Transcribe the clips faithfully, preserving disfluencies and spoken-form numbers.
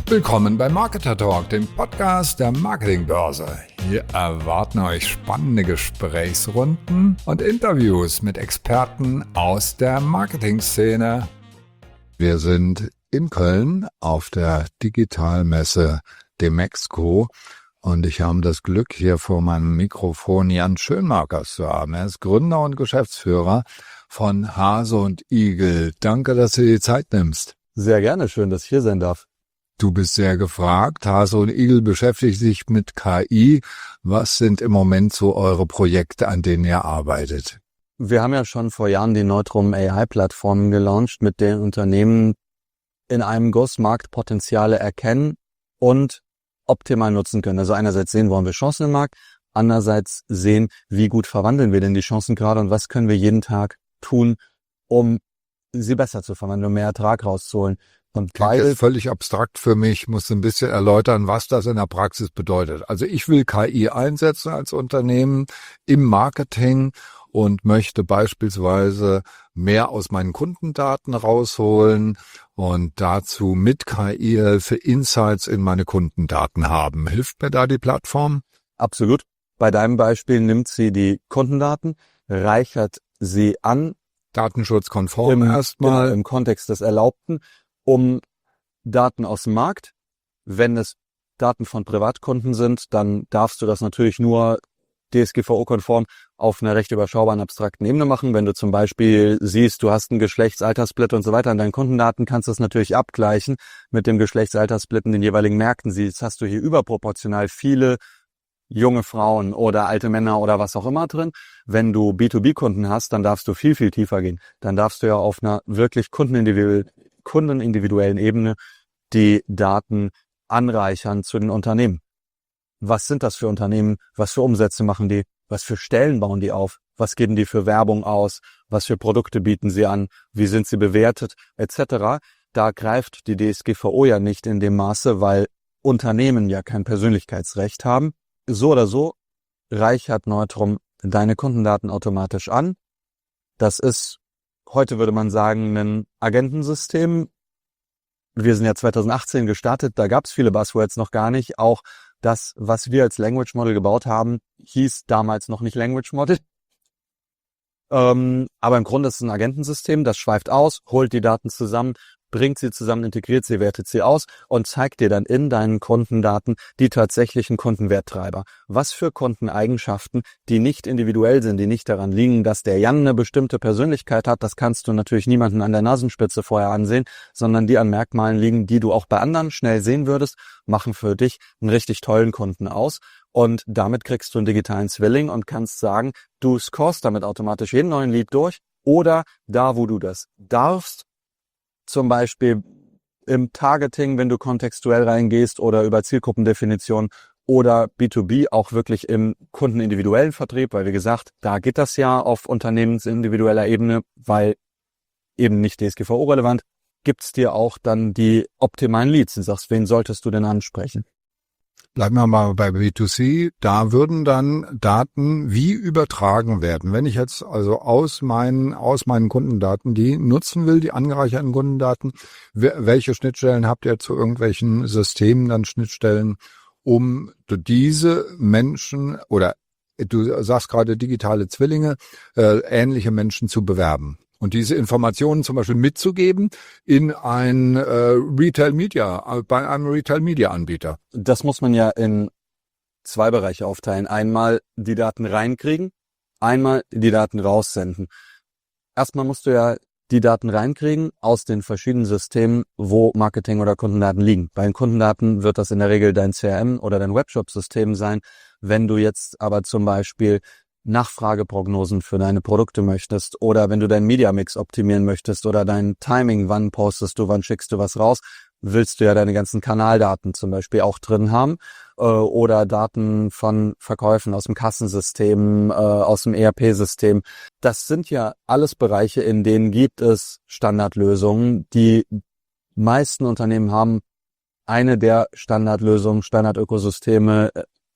Willkommen bei Marketer Talk, dem Podcast der Marketingbörse. Hier erwarten euch spannende Gesprächsrunden und Interviews mit Experten aus der Marketingszene. Wir sind in Köln auf der Digitalmesse Demexco und ich habe das Glück, hier vor meinem Mikrofon Jan Schönmakers zu haben. Er ist Gründer und Geschäftsführer von Hase und Igel. Danke, dass du dir die Zeit nimmst. Sehr gerne, schön, dass ich hier sein darf. Du bist sehr gefragt. Hase und Igel beschäftigt sich mit K I. Was sind im Moment so eure Projekte, an denen ihr arbeitet? Wir haben ja schon vor Jahren die Neutrum A I-Plattform gelauncht, mit denen Unternehmen in einem Guss Marktpotenziale erkennen und optimal nutzen können. Also einerseits sehen, wo haben wir Chancen im Markt, andererseits sehen, wie gut verwandeln wir denn die Chancen gerade und was können wir jeden Tag tun, um sie besser zu verwandeln, um mehr Ertrag rauszuholen. Und Klingt jetzt völlig abstrakt für mich, muss ein bisschen erläutern, was das in der Praxis bedeutet. Also ich will K I einsetzen als Unternehmen im Marketing und möchte beispielsweise mehr aus meinen Kundendaten rausholen und dazu mit K I-Hilfe Insights in meine Kundendaten haben. Hilft mir da die Plattform? Absolut. Bei deinem Beispiel nimmt sie die Kundendaten, reichert sie an. Datenschutzkonform im, erstmal. Im Kontext des Erlaubten, um Daten aus dem Markt. Wenn es Daten von Privatkunden sind, dann darfst du das natürlich nur D S G V O-konform auf einer recht überschaubaren, abstrakten Ebene machen. Wenn du zum Beispiel siehst, du hast einen Geschlechtsaltersplit und so weiter an deinen Kundendaten, kannst du es natürlich abgleichen mit dem Geschlechtsaltersplit in den jeweiligen Märkten. Jetzt hast du hier überproportional viele junge Frauen oder alte Männer oder was auch immer drin. Wenn du B zwei B-Kunden hast, dann darfst du viel, viel tiefer gehen. Dann darfst du ja auf einer wirklich kundenindividuellen kundenindividuellen Ebene die Daten anreichern zu den Unternehmen. Was sind das für Unternehmen? Was für Umsätze machen die? Was für Stellen bauen die auf? Was geben die für Werbung aus? Was für Produkte bieten sie an? Wie sind sie bewertet? Etc. Da greift die D S G V O ja nicht in dem Maße, weil Unternehmen ja kein Persönlichkeitsrecht haben. So oder so reichert Neutrum deine Kundendaten automatisch an. Das ist, heute würde man sagen, ein Agentensystem. Wir sind ja zwanzig achtzehn gestartet, da gab es viele Buzzwords noch gar nicht. Auch das, was wir als Language Model gebaut haben, hieß damals noch nicht Language Model. Ähm, aber im Grunde ist es ein Agentensystem, das schweift aus, holt die Daten zusammen, bringt sie zusammen, integriert sie, wertet sie aus und zeigt dir dann in deinen Kundendaten die tatsächlichen Kundenwerttreiber. Was für Kundeneigenschaften, die nicht individuell sind, die nicht daran liegen, dass der Jan eine bestimmte Persönlichkeit hat, das kannst du natürlich niemanden an der Nasenspitze vorher ansehen, sondern die an Merkmalen liegen, die du auch bei anderen schnell sehen würdest, machen für dich einen richtig tollen Kunden aus. Und damit kriegst du einen digitalen Zwilling und kannst sagen, du scorest damit automatisch jeden neuen Lead durch oder da, wo du das darfst, zum Beispiel im Targeting, wenn du kontextuell reingehst oder über Zielgruppendefinition oder B zwei B auch wirklich im kundenindividuellen Vertrieb, weil wie gesagt, da geht das ja auf unternehmensindividueller Ebene, weil eben nicht D S G V O-relevant, gibt's dir auch dann die optimalen Leads. Du sagst, wen solltest du denn ansprechen? Bleiben wir mal bei B zwei C. Da würden dann Daten wie übertragen werden. Wenn ich jetzt also aus meinen, aus meinen Kundendaten die nutzen will, die angereicherten Kundendaten, welche Schnittstellen habt ihr zu irgendwelchen Systemen dann Schnittstellen, um diese Menschen oder du sagst gerade digitale Zwillinge, äh, ähnliche Menschen zu bewerben? Und diese Informationen zum Beispiel mitzugeben in ein äh, Retail Media, bei einem Retail Media Anbieter. Das muss man ja in zwei Bereiche aufteilen. Einmal die Daten reinkriegen, einmal die Daten raussenden. Erstmal musst du ja die Daten reinkriegen aus den verschiedenen Systemen, wo Marketing- oder Kundendaten liegen. Bei den Kundendaten wird das in der Regel dein C R M oder dein Webshop-System sein. Wenn du jetzt aber zum Beispiel Nachfrageprognosen für deine Produkte möchtest oder wenn du deinen Media-Mix optimieren möchtest oder dein Timing, wann postest du, wann schickst du was raus, willst du ja deine ganzen Kanaldaten zum Beispiel auch drin haben äh, oder Daten von Verkäufen aus dem Kassensystem, äh, aus dem E R P-System. Das sind ja alles Bereiche, in denen gibt es Standardlösungen. Die meisten Unternehmen haben eine der Standardlösungen, Standardökosysteme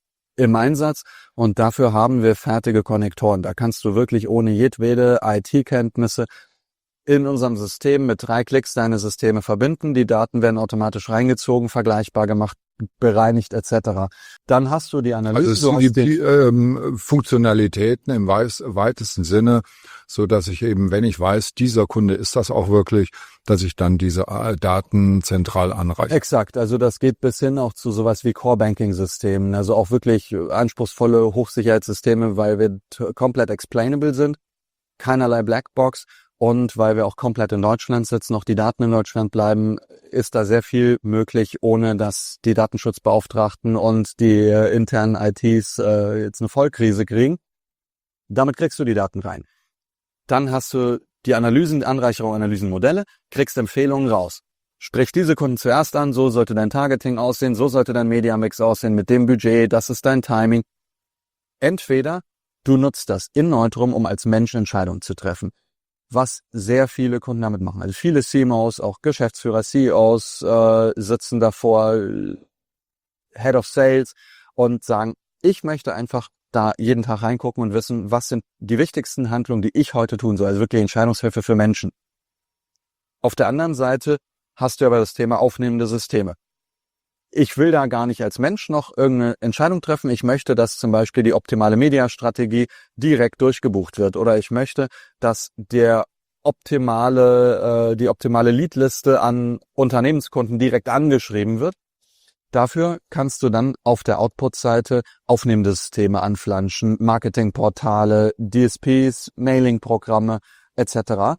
im Einsatz und dafür haben wir fertige Konnektoren. Da kannst du wirklich ohne jedwede I T-Kenntnisse in unserem System mit drei Klicks deine Systeme verbinden. Die Daten werden automatisch reingezogen, vergleichbar gemacht, bereinigt et cetera. Dann hast du die Analyse. Also es sind die, die ähm, Funktionalitäten im weiß, weitesten Sinne, so dass ich eben, wenn ich weiß, dieser Kunde ist das auch wirklich, dass ich dann diese äh, Daten zentral anreiche. Exakt, also das geht bis hin auch zu sowas wie Core-Banking-Systemen, also auch wirklich anspruchsvolle Hochsicherheitssysteme, weil wir t- komplett explainable sind, keinerlei Blackbox. Und weil wir auch komplett in Deutschland sitzen, auch die Daten in Deutschland bleiben, ist da sehr viel möglich, ohne dass die Datenschutzbeauftragten und die äh, internen I Ts äh, jetzt eine Vollkrise kriegen. Damit kriegst du die Daten rein. Dann hast du die Analysen, Anreicherung, Analysenmodelle, kriegst Empfehlungen raus. Sprich diese Kunden zuerst an, so sollte dein Targeting aussehen, so sollte dein Media-Mix aussehen mit dem Budget, das ist dein Timing. Entweder du nutzt das in Neutrum, um als Mensch Entscheidungen zu treffen, was sehr viele Kunden damit machen. Also viele C M Os, auch Geschäftsführer, C E Os äh, sitzen davor, Head of Sales und sagen, ich möchte einfach da jeden Tag reingucken und wissen, was sind die wichtigsten Handlungen, die ich heute tun soll. Also wirklich Entscheidungshilfe für Menschen. Auf der anderen Seite hast du aber das Thema aufnehmende Systeme. Ich will da gar nicht als Mensch noch irgendeine Entscheidung treffen. Ich möchte, dass zum Beispiel die optimale Mediastrategie direkt durchgebucht wird. Oder ich möchte, dass der optimale, äh, die optimale Leadliste an Unternehmenskunden direkt angeschrieben wird. Dafür kannst du dann auf der Output-Seite aufnehmende Systeme anflanschen, Marketingportale, D S Ps, Mailing-Programme et cetera.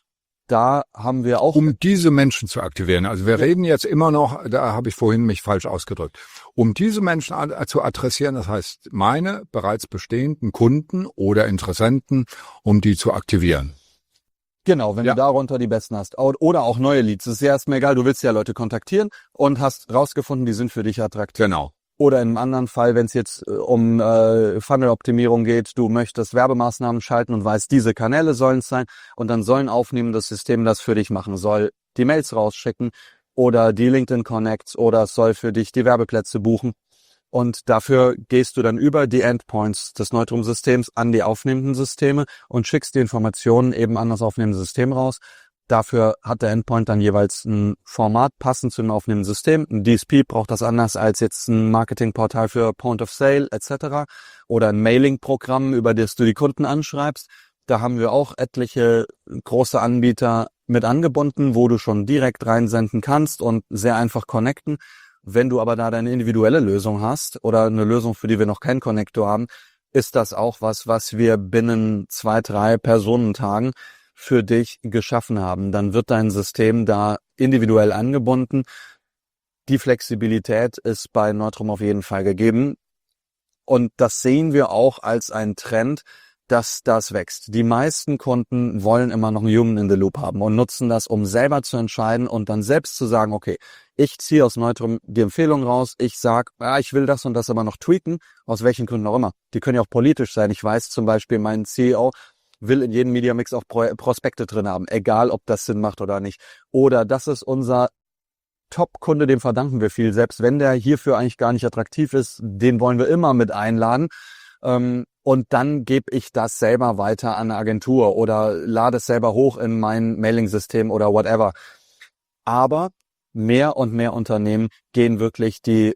Da haben wir auch... Um diese Menschen zu aktivieren, also wir ja. reden jetzt immer noch, da habe ich vorhin mich falsch ausgedrückt, um diese Menschen ad- zu adressieren, das heißt meine bereits bestehenden Kunden oder Interessenten, um die zu aktivieren. Genau, wenn ja. du darunter die besten hast. Oder auch neue Leads. Es ist ja erstmal egal, du willst ja Leute kontaktieren und hast rausgefunden, die sind für dich attraktiv. Genau. Oder in einem anderen Fall, wenn es jetzt äh, um äh, Funnel-Optimierung geht, du möchtest Werbemaßnahmen schalten und weißt, diese Kanäle sollen es sein und dann sollen aufnehmen, das System das für dich machen soll, die Mails rausschicken oder die LinkedIn-Connects oder es soll für dich die Werbeplätze buchen. Und dafür gehst du dann über die Endpoints des Neutrum-Systems an die aufnehmenden Systeme und schickst die Informationen eben an das aufnehmende System raus. Dafür hat der Endpoint dann jeweils ein Format passend zu dem aufnehmenden System. Ein D S P braucht das anders als jetzt ein Marketingportal für Point of Sale et cetera oder ein Mailing-Programm, über das du die Kunden anschreibst. Da haben wir auch etliche große Anbieter mit angebunden, wo du schon direkt reinsenden kannst und sehr einfach connecten. Wenn du aber da deine individuelle Lösung hast oder eine Lösung, für die wir noch keinen Connector haben, ist das auch was, was wir binnen zwei, drei Personentagen für dich geschaffen haben. Dann wird dein System da individuell angebunden. Die Flexibilität ist bei Neutrum auf jeden Fall gegeben. Und das sehen wir auch als einen Trend, dass das wächst. Die meisten Kunden wollen immer noch einen Human in the Loop haben und nutzen das, um selber zu entscheiden und dann selbst zu sagen, okay, ich ziehe aus Neutrum die Empfehlung raus, ich sage, ja, ich will das und das aber noch tweaken, aus welchen Gründen auch immer. Die können ja auch politisch sein. Ich weiß zum Beispiel, mein C E O will in jedem Media Mix auch Pro- Prospekte drin haben, egal ob das Sinn macht oder nicht. Oder das ist unser Top-Kunde, dem verdanken wir viel. Selbst wenn der hierfür eigentlich gar nicht attraktiv ist, den wollen wir immer mit einladen. Ähm, und dann gebe ich das selber weiter an eine Agentur oder lade es selber hoch in mein Mailing-System oder whatever. Aber mehr und mehr Unternehmen gehen wirklich die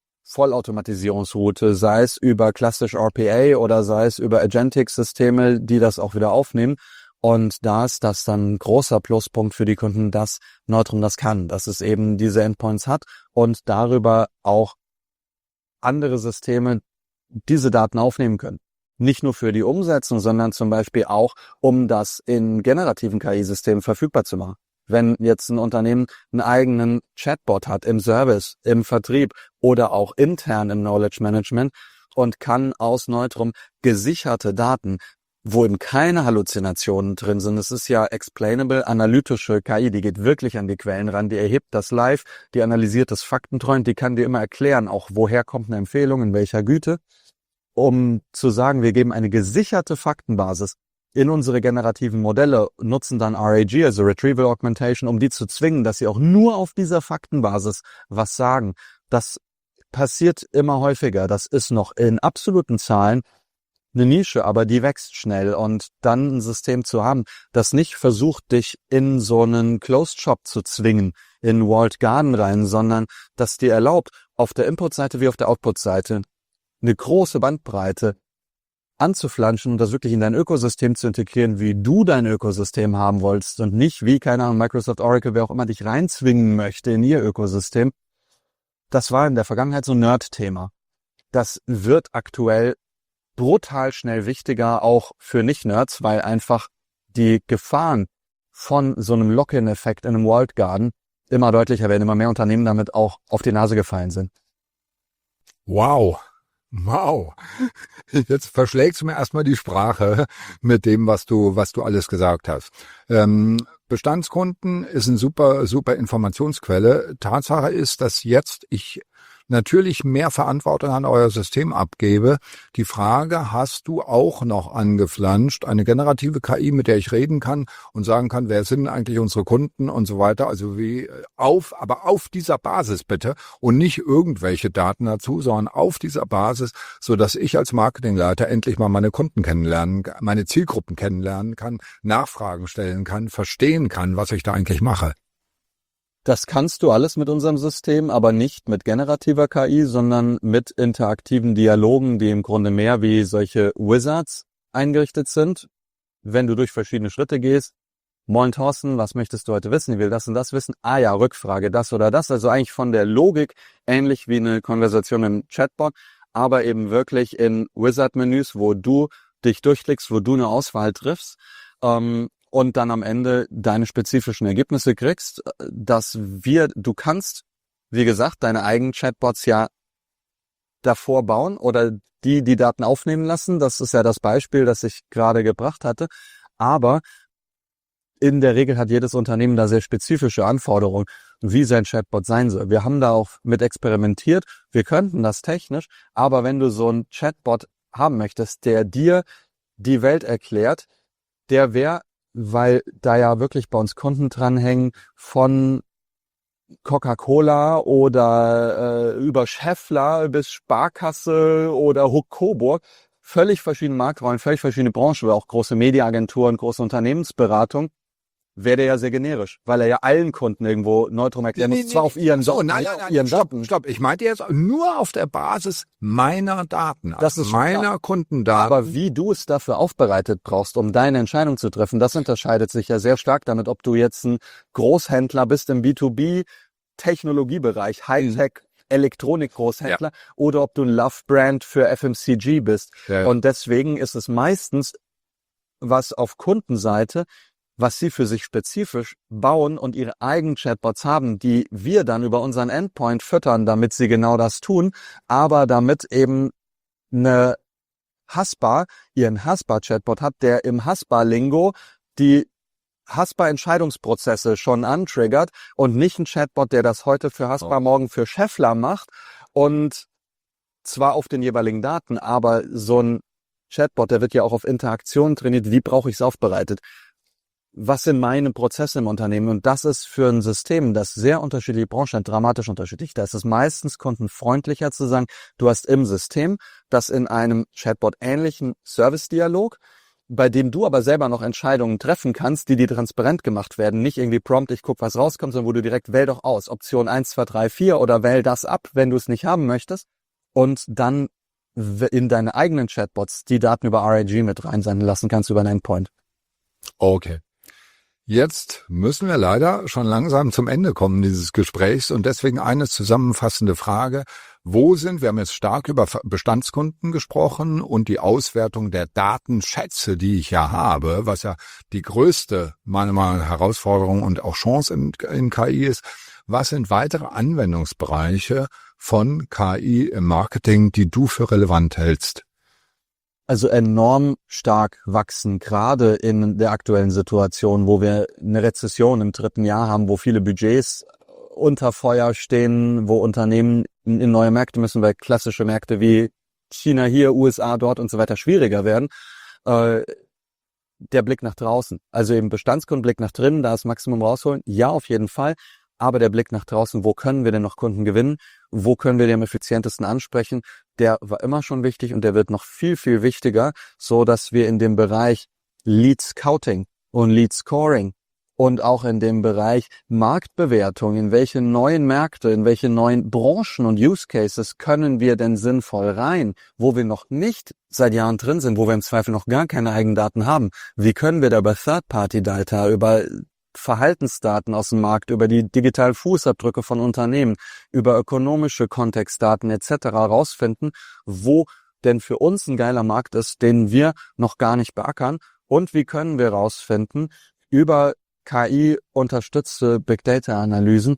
Vollautomatisierungsroute, sei es über klassisch R P A oder sei es über Agentic-Systeme, die das auch wieder aufnehmen. Und da ist das dann ein großer Pluspunkt für die Kunden, dass Neutrum das kann, dass es eben diese Endpoints hat und darüber auch andere Systeme diese Daten aufnehmen können. Nicht nur für die Umsetzung, sondern zum Beispiel auch, um das in generativen K I-Systemen verfügbar zu machen. Wenn jetzt ein Unternehmen einen eigenen Chatbot hat im Service, im Vertrieb oder auch intern im Knowledge Management und kann aus Neutrum gesicherte Daten, wo eben keine Halluzinationen drin sind. Es ist ja explainable, analytische K I, die geht wirklich an die Quellen ran, die erhebt das live, die analysiert das faktentreu und die kann dir immer erklären, auch woher kommt eine Empfehlung, in welcher Güte, um zu sagen, wir geben eine gesicherte Faktenbasis in unsere generativen Modelle, nutzen dann R A G, also Retrieval Augmentation, um die zu zwingen, dass sie auch nur auf dieser Faktenbasis was sagen. Das passiert immer häufiger. Das ist noch in absoluten Zahlen eine Nische, aber die wächst schnell und dann ein System zu haben, das nicht versucht, dich in so einen Closed Shop zu zwingen, in Walled Garden rein, sondern das dir erlaubt, auf der Input-Seite wie auf der Output-Seite eine große Bandbreite anzuflanschen und das wirklich in dein Ökosystem zu integrieren, wie du dein Ökosystem haben wolltest und nicht wie, keine Ahnung, Microsoft, Oracle, wer auch immer dich reinzwingen möchte in ihr Ökosystem. Das war in der Vergangenheit so ein Nerd-Thema. Das wird aktuell brutal schnell wichtiger, auch für Nicht-Nerds, weil einfach die Gefahren von so einem Lock-in-Effekt in einem Walled Garden immer deutlicher werden, immer mehr Unternehmen damit auch auf die Nase gefallen sind. Wow. Wow. Jetzt verschlägst du mir erstmal die Sprache mit dem, was du, was du alles gesagt hast. Ähm, Bestandskunden ist eine super, super Informationsquelle. Tatsache ist, dass jetzt ich natürlich mehr Verantwortung an euer System abgebe. Die Frage hast du auch noch angeflanscht, eine generative K I, mit der ich reden kann und sagen kann, wer sind eigentlich unsere Kunden und so weiter. Also wie auf, aber auf dieser Basis bitte und nicht irgendwelche Daten dazu, sondern auf dieser Basis, so dass ich als Marketingleiter endlich mal meine Kunden kennenlernen, meine Zielgruppen kennenlernen kann, Nachfragen stellen kann, verstehen kann, was ich da eigentlich mache. Das kannst du alles mit unserem System, aber nicht mit generativer K I, sondern mit interaktiven Dialogen, die im Grunde mehr wie solche Wizards eingerichtet sind. Wenn du durch verschiedene Schritte gehst, moin Thorsten, was möchtest du heute wissen? Ich will das und das wissen. Ah ja, Rückfrage, das oder das. Also eigentlich von der Logik ähnlich wie eine Konversation im Chatbot, aber eben wirklich in Wizard-Menüs, wo du dich durchklickst, wo du eine Auswahl triffst. Ähm, und dann am Ende deine spezifischen Ergebnisse kriegst, dass wir, du kannst, wie gesagt, deine eigenen Chatbots ja davor bauen oder die, die Daten aufnehmen lassen. Das ist ja das Beispiel, das ich gerade gebracht hatte. Aber in der Regel hat jedes Unternehmen da sehr spezifische Anforderungen, wie sein Chatbot sein soll. Wir haben da auch mit experimentiert. Wir könnten das technisch, aber wenn du so einen Chatbot haben möchtest, der dir die Welt erklärt, der wäre, weil da ja wirklich bei uns Kunden dranhängen, von Coca-Cola oder äh, über Schaeffler bis Sparkasse oder Huck Coburg, völlig verschiedene Marktrollen, völlig verschiedene Branchen, auch große Mediaagenturen, große Unternehmensberatung, wäre der ja sehr generisch, weil er ja allen Kunden irgendwo Neutrum erklären Nee, muss, nee, zwar nee. auf ihren, So, Do- nein, nein, auf nein, ihren stopp, Daten. stopp. Ich meinte jetzt nur auf der Basis meiner Daten, Das also ist schon meiner klar. Kundendaten. Aber wie du es dafür aufbereitet brauchst, um deine Entscheidung zu treffen, das unterscheidet sich ja sehr stark damit, ob du jetzt ein Großhändler bist im B zwei B Technologiebereich, Hightech, Elektronik-Großhändler, ja, oder ob du ein Love-Brand für F M C G bist. Ja. Und deswegen ist es meistens was auf Kundenseite, was sie für sich spezifisch bauen und ihre eigenen Chatbots haben, die wir dann über unseren Endpoint füttern, damit sie genau das tun, aber damit eben eine Haspa ihren Haspa-Chatbot hat, der im Haspa-Lingo die Haspa-Entscheidungsprozesse schon antriggert und nicht ein Chatbot, der das heute für Haspa, Oh. morgen für Schaeffler macht und zwar auf den jeweiligen Daten, aber so ein Chatbot, der wird ja auch auf Interaktion trainiert, wie brauche ich es aufbereitet? Was sind meine Prozesse im Unternehmen? Und das ist für ein System, das sehr unterschiedliche Branchen hat, dramatisch unterschiedlich. Da ist es meistens kundenfreundlicher zu sagen, du hast im System das in einem Chatbot ähnlichen Service-Dialog, bei dem du aber selber noch Entscheidungen treffen kannst, die dir transparent gemacht werden. Nicht irgendwie prompt, ich guck, was rauskommt, sondern wo du direkt wähl doch aus. Option eins, zwei, drei, vier oder wähl das ab, wenn du es nicht haben möchtest. Und dann in deine eigenen Chatbots die Daten über R A G mit reinsenden lassen kannst über einen Endpoint. Okay. Jetzt müssen wir leider schon langsam zum Ende kommen dieses Gesprächs und deswegen eine zusammenfassende Frage. Wo sind, wir haben jetzt stark über Bestandskunden gesprochen und die Auswertung der Datenschätze, die ich ja habe, was ja die größte, meiner Meinung nach, Herausforderung und auch Chance in, in K I ist. Was sind weitere Anwendungsbereiche von K I im Marketing, die du für relevant hältst? Also enorm stark wachsen, gerade in der aktuellen Situation, wo wir eine Rezession im dritten Jahr haben, wo viele Budgets unter Feuer stehen, wo Unternehmen in neue Märkte müssen, weil klassische Märkte wie China hier, U S A dort und so weiter schwieriger werden. Äh, der Blick nach draußen, also eben Bestandskundenblick nach drinnen, da das Maximum rausholen, ja, auf jeden Fall. Aber der Blick nach draußen, wo können wir denn noch Kunden gewinnen? Wo können wir die am effizientesten ansprechen? Der war immer schon wichtig und der wird noch viel, viel wichtiger, so dass wir in dem Bereich Lead Scouting und Lead Scoring und auch in dem Bereich Marktbewertung, in welche neuen Märkte, in welche neuen Branchen und Use Cases können wir denn sinnvoll rein, wo wir noch nicht seit Jahren drin sind, wo wir im Zweifel noch gar keine eigenen Daten haben. Wie können wir da über Third-Party-Data, über Verhaltensdaten aus dem Markt, über die digitalen Fußabdrücke von Unternehmen, über ökonomische Kontextdaten et cetera rausfinden, wo denn für uns ein geiler Markt ist, den wir noch gar nicht beackern, und wie können wir rausfinden über K I-unterstützte Big-Data-Analysen,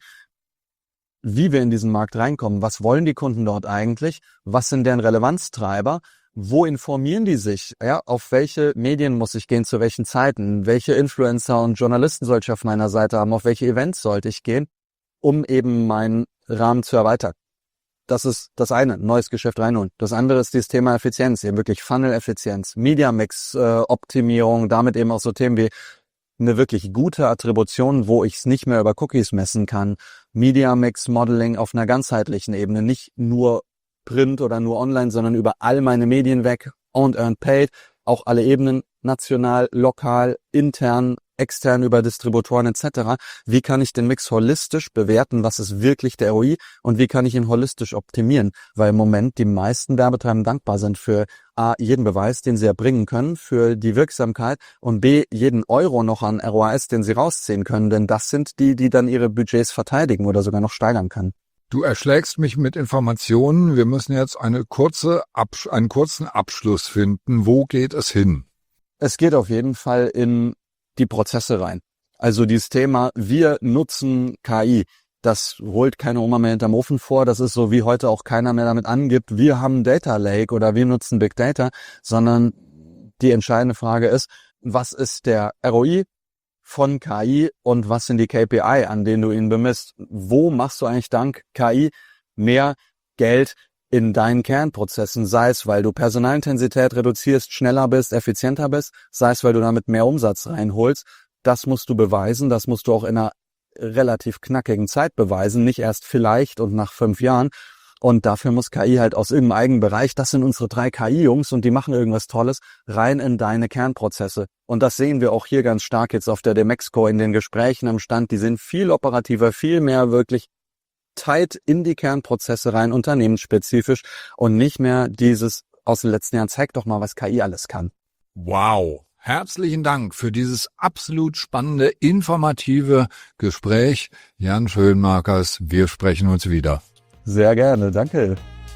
wie wir in diesen Markt reinkommen. Was wollen die Kunden dort eigentlich? Was sind deren Relevanztreiber? Wo informieren die sich? Ja, auf welche Medien muss ich gehen, zu welchen Zeiten? Welche Influencer und Journalisten soll ich auf meiner Seite haben? Auf welche Events sollte ich gehen, um eben meinen Rahmen zu erweitern? Das ist das eine, neues Geschäft reinholen. Das andere ist dieses Thema Effizienz, eben wirklich Funnel-Effizienz, Media-Mix-Optimierung, damit eben auch so Themen wie eine wirklich gute Attribution, wo ich es nicht mehr über Cookies messen kann. Media Mix Modeling auf einer ganzheitlichen Ebene, nicht nur Print oder nur online, sondern über all meine Medien weg, Owned, Earned, Paid, auch alle Ebenen, national, lokal, intern, extern über Distributoren et cetera. Wie kann ich den Mix holistisch bewerten? Was ist wirklich der R O I? Und wie kann ich ihn holistisch optimieren? Weil im Moment die meisten Werbetreibenden dankbar sind für A, jeden Beweis, den sie erbringen können, für die Wirksamkeit, und B, jeden Euro noch an R O Is, den sie rausziehen können. Denn das sind die, die dann ihre Budgets verteidigen oder sogar noch steigern können. Du erschlägst mich mit Informationen. Wir müssen jetzt eine kurze Absch- einen kurzen Abschluss finden. Wo geht es hin? Es geht auf jeden Fall in die Prozesse rein. Also dieses Thema, wir nutzen K I, das holt keine Oma mehr hinterm Ofen vor. Das ist so, wie heute auch keiner mehr damit angibt, wir haben Data Lake oder wir nutzen Big Data, sondern die entscheidende Frage ist, was ist der R O I von K I und was sind die K P I, an denen du ihn bemisst? Wo machst du eigentlich dank K I mehr Geld in deinen Kernprozessen, sei es, weil du Personalintensität reduzierst, schneller bist, effizienter bist, sei es, weil du damit mehr Umsatz reinholst. Das musst du beweisen, das musst du auch in einer relativ knackigen Zeit beweisen, nicht erst vielleicht und nach fünf Jahren. Und dafür muss K I halt aus irgendeinem eigenen Bereich, das sind unsere drei K I-Jungs und die machen irgendwas Tolles, rein in deine Kernprozesse. Und das sehen wir auch hier ganz stark jetzt auf der Demexco in den Gesprächen am Stand. Die sind viel operativer, viel mehr wirklich tight in die Kernprozesse rein, unternehmensspezifisch, und nicht mehr dieses aus den letzten Jahren, zeig doch mal, was K I alles kann. Wow. Herzlichen Dank für dieses absolut spannende, informative Gespräch. Jan Schönmakers, wir sprechen uns wieder. Sehr gerne, danke.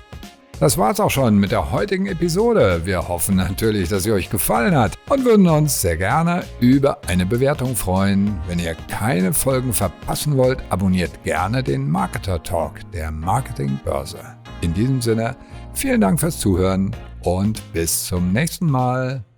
Das war's auch schon mit der heutigen Episode. Wir hoffen natürlich, dass sie euch gefallen hat und würden uns sehr gerne über eine Bewertung freuen. Wenn ihr keine Folgen verpassen wollt, abonniert gerne den Marketer Talk der Marketingbörse. In diesem Sinne, vielen Dank fürs Zuhören und bis zum nächsten Mal.